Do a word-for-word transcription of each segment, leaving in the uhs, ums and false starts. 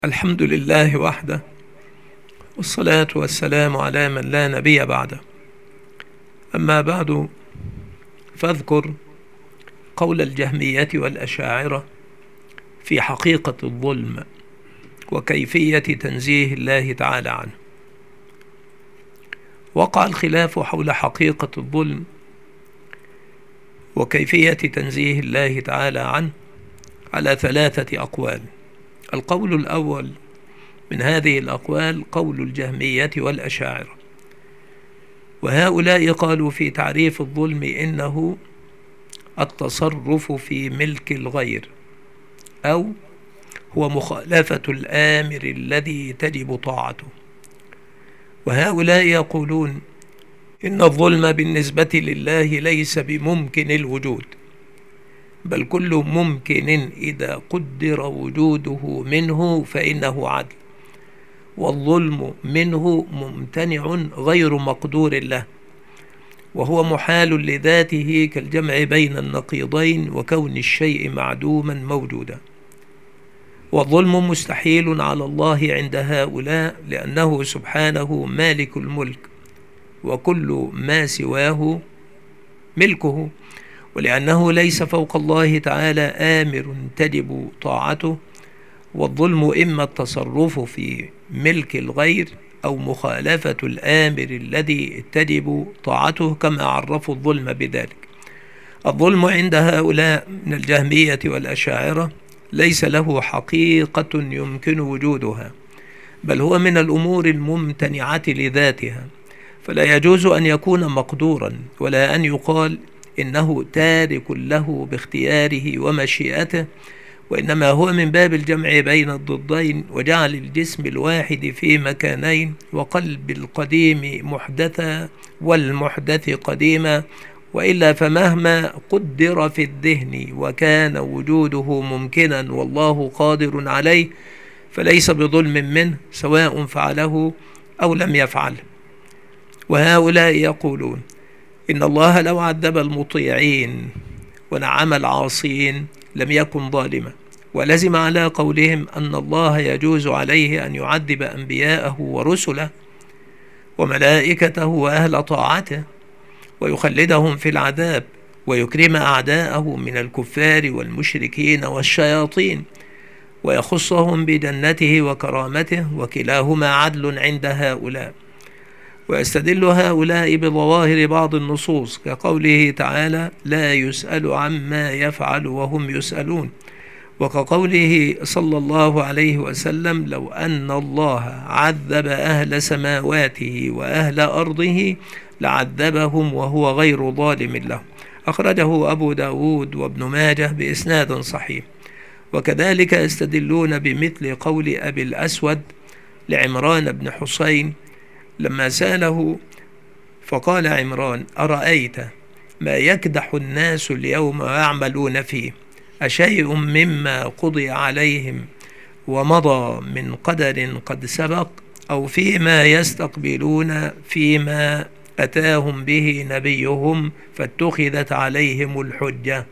الحمد لله وحده، والصلاة والسلام على من لا نبي بعده. أما بعد، فاذكر قول الجهمية والأشاعرة في حقيقة الظلم وكيفية تنزيه الله تعالى عنه. وقع الخلاف حول حقيقة الظلم وكيفية تنزيه الله تعالى عنه على ثلاثة أقوال. القول الأول من هذه الأقوال قول الجهمية والأشاعرة، وهؤلاء قالوا في تعريف الظلم إنه التصرف في ملك الغير، أو هو مخالفة الآمر الذي تجب طاعته. وهؤلاء يقولون إن الظلم بالنسبة لله ليس بممكن الوجود، بل كل ممكن إذا قدر وجوده منه فإنه عدل، والظلم منه ممتنع غير مقدور له، وهو محال لذاته كالجمع بين النقيضين وكون الشيء معدوما موجودا. والظلم مستحيل على الله عند هؤلاء، لأنه سبحانه مالك الملك، وكل ما سواه ملكه، ولأنه ليس فوق الله تعالى آمر تجب طاعته. والظلم إما التصرف في ملك الغير أو مخالفة الآمر الذي تجب طاعته، كما عرفوا الظلم بذلك. الظلم عند هؤلاء من الجهمية والأشاعرة ليس له حقيقة يمكن وجودها، بل هو من الأمور الممتنعة لذاتها، فلا يجوز أن يكون مقدورا، ولا أن يقال إنه تارك له باختياره ومشيئته، وإنما هو من باب الجمع بين الضدين وجعل الجسم الواحد في مكانين، وقلب القديم محدثا والمحدث قديما، وإلا فمهما قدر في الذهن وكان وجوده ممكنا والله قادر عليه فليس بظلم منه، سواء فعله أو لم يفعله. وهؤلاء يقولون إن الله لو عذب المطيعين ونعم العاصين لم يكن ظالما، ولزم على قولهم أن الله يجوز عليه أن يعذب أنبياءه ورسله وملائكته وأهل طاعته، ويخلدهم في العذاب، ويكرم أعداءه من الكفار والمشركين والشياطين، ويخصهم بجنته وكرامته، وكلاهما عدل عند هؤلاء. ويستدل هؤلاء بظواهر بعض النصوص كقوله تعالى لا يسأل عما يفعل وهم يسألون، وكقوله صلى الله عليه وسلم لو أن الله عذب أهل سماواته وأهل أرضه لعذبهم وهو غير ظالم لهم. أخرجه أبو داود وابن ماجه بإسناد صحيح. وكذلك يستدلون بمثل قول أبي الأسود لعمران بن حسين لما سأله فقال عمران أرأيت ما يكدح الناس اليوم ويعملون فيه، أشيء مما قضي عليهم ومضى من قدر قد سبق، أو فيما يستقبلون فيما أتاهم به نبيهم فاتخذت عليهم الحجة؟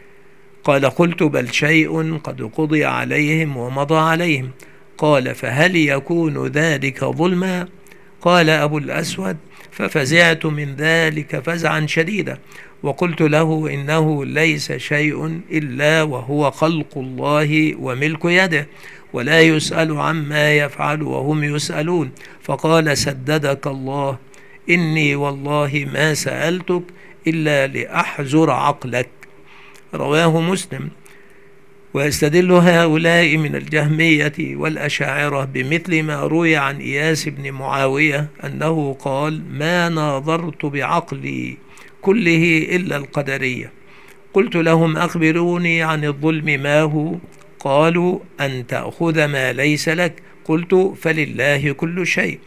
قال قلت بل شيء قد قضي عليهم ومضى عليهم. قال فهل يكون ذلك ظلما؟ قال أبو الأسود ففزعت من ذلك فزعا شديدا، وقلت له إنه ليس شيء إلا وهو خلق الله وملك يده، ولا يسأل عما يفعل وهم يسألون. فقال سددك الله، إني والله ما سألتك إلا لأحزر عقلك. رواه مسلم. ويستدل هؤلاء من الجهمية والأشاعرة بمثل ما روي عن إياس بن معاوية أنه قال ما ناظرت بعقلي كله إلا القدرية. قلت لهم أخبروني عن الظلم ما هو؟ قالوا أن تأخذ ما ليس لك. قلت فلله كل شيء.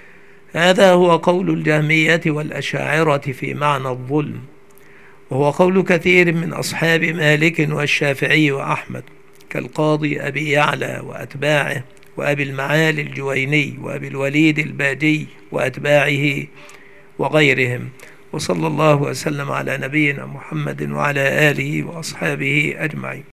هذا هو قول الجهمية والأشاعرة في معنى الظلم، وهو قول كثير من أصحاب مالك والشافعي وأحمد كالقاضي أبي يعلى وأتباعه، وأبي المعالي الجويني، وأبي الوليد الباجي وأتباعه وغيرهم. وصلى الله وسلم على نبينا محمد وعلى آله وأصحابه أجمعين.